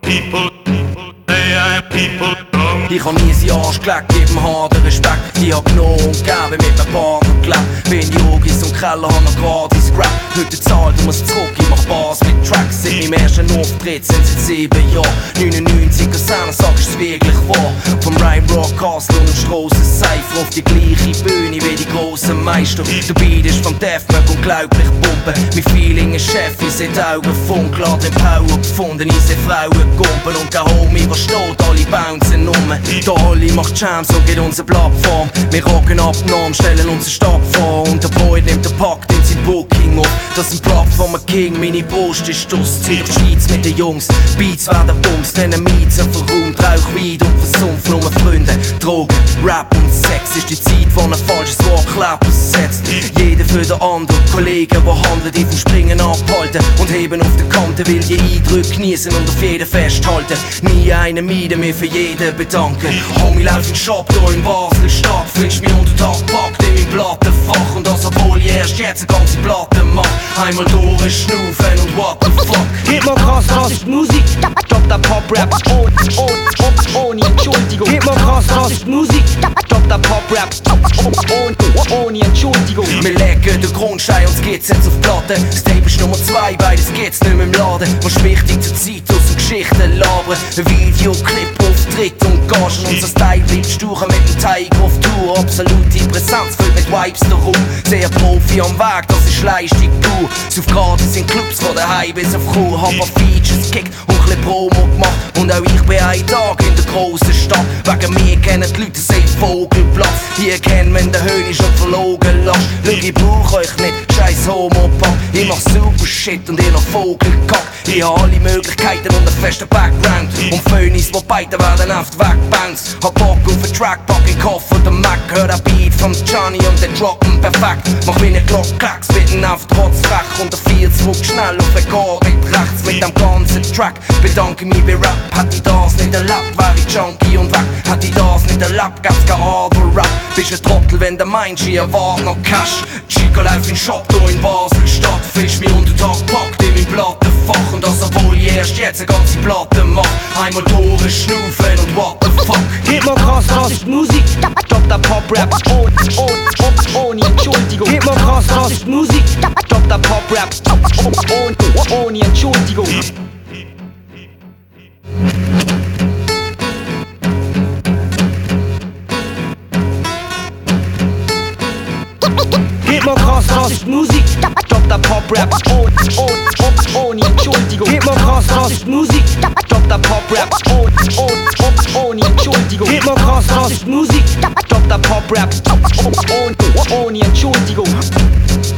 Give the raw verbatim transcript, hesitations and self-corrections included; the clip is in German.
people, they are people. Ich hab nie sie Arsch gelegt, geben harten Respekt. Ich hab genommen und gegeben, mit meinem Partner gelebt. Bin Yogis und Keller, hab noch gratis Rap. Heute zahlt, du musst zurück, ich mach Bars mit Tracks. Seit meinem ersten Auftritt sind seit sieben Jahren. neunundneunzig Kaserne, sag ich's wirklich wahr. Vom Rhyme Rock Castle und Strassen Cypher auf die gleiche Bühne wie die grossen Meister. Du bietest vom Deathmark und glaublich Pumpen. Mein Feeling ist Chef, ich seh die Augen funkeln. Hat den Power gefunden, ich seh Frauen gumpen. Und kein Homie, was steht, alle bouncen um. Der Olli macht Jams und geht unsere Plattform. Wir rocken ab die Norm, stellen unsere Stadt vor. Und der Boy nimmt den Pakt in sein Booking auf. Das ist ein Plattform, ein King, meine Brust ist das Ziel. Die Schweiz mit den Jungs, Beats werden Bums, denen Miezen verräumt. Rauch, Weed und versumpft, nur Freunde, Drogen, Rap und Sex. Ist die Zeit, wo ein falsches Wort Klappen setzt. Jeder für den anderen, Kollegen, die handeln, die vom Springen abhalten. Und heben auf der Kante, will die Eindrücke genießen und auf jeden festhalten. Nie einen meiden, mir für jeden bedanken. Homie, lauf in den Shop, hier in Basel Stadt. Findest mich unter Tag gepackt in mein Plattenfach. Und das, obwohl ich erst jetzt eine ganze Platte mach. Einmal durchschnaufen und what the fuck. Gib mal krass, das ist Musik. Drop der Pop-Rap ohne, ohne, ohne Entschuldigung. Gib mal krass, das ist Musik. Drop der Pop-Rap ohne, ohne Entschuldigung. Wir legen den Grundstein und es geht's jetzt auf Platte. Das Tape ist Nummer zwei, beides geht's nicht mehr im Laden. Was wichtig zur Zeit aus den Geschichten labern. Ein Videoclip, Auftritt und Gagen. Unser Style bleibt stuchen mit dem Teig auf Tour. Absolute Präsenz füllt mit Vibes darum. Sehr Profi am Weg, das ist Leistung pur. Auf gratis in Clubs von daheim bis auf Chur. Hab ein Features gekickt und ein Promo gemacht. Und auch ich bin ein Tag in der grossen Stadt. Wegen mir kennen die Leute den Vogelplatz. Hier kennen, wenn der Höhn schon verlogen lässt. Schau, ich brauch euch nicht, scheiß Homo-Punk. Ich mach super Shit und ihr noch Vogelkack. Ich hab alle Möglichkeiten und einen festen Background. Und Phönis, die beide werden oft wegbounced. Hab Bock auf einen Track, pack in Koffer und den Mac. Hör den Beat vom Johnny und den droppen perfekt. Mach wie ne Glock, Klacks, mitten auf trotz frech. Und der vier zurück schnell auf den Chor mit rechts. Mit dem ganzen Track bedanke mich bei Rap. Hätte ich das nicht erlebt, wär ich Junkie und weg. Hätte ich das nicht erlebt, gäb's kein Other Rap. Bist ein Trottel, wenn der meinst, ich erwart noch Cash. Chico lauf in den Shop, hier in Basel Stadt. Fisch mich unter Tag packt in mein Plattenfach. Und das, obwohl ich erst jetzt eine ganze Platte mach. Einmal durchschnaufen und what the fuck. Gib mal krass, das ist Musik. Drop der Pop-Rap ohne, ohne, ohne Entschuldigung. Gib mal krass, das ist Musik. Drop der Pop-Rap ohne, ohne Entschuldigung. Gib mal krass, das ist Musik. Drop der Pop-Rap ohne, ohne, ohne Entschuldigung. Gib mal krass, das ist Musik. Drop der Pop-Rap ohne, ohne, ohne Entschuldigung. Gib mal krass, das ist Musik. Drop der Pop-Rap ohne, ohne Entschuldigung.